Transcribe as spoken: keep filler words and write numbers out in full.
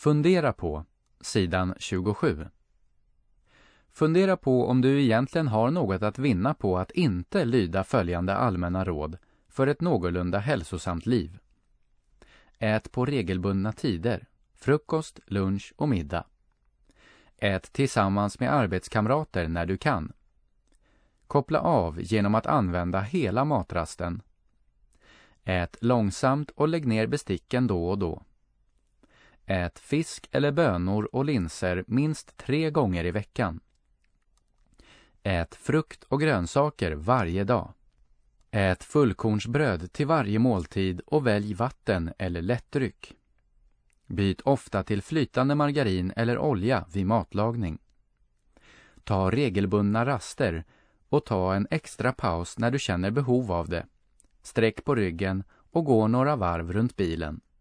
Fundera på, sidan tjugosju. Fundera på om du egentligen har något att vinna på att inte lyda följande allmänna råd för ett någorlunda hälsosamt liv. Ät på regelbundna tider, frukost, lunch och middag. Ät tillsammans med arbetskamrater när du kan. Koppla av genom att använda hela matrasten. Ät långsamt och lägg ner besticken då och då. Ät fisk eller bönor och linser minst tre gånger i veckan. Ät frukt och grönsaker varje dag. Ät fullkornsbröd till varje måltid och välj vatten eller lättdryck. Byt ofta till flytande margarin eller olja vid matlagning. Ta regelbundna raster och ta en extra paus när du känner behov av det. Sträck på ryggen och gå några varv runt bilen.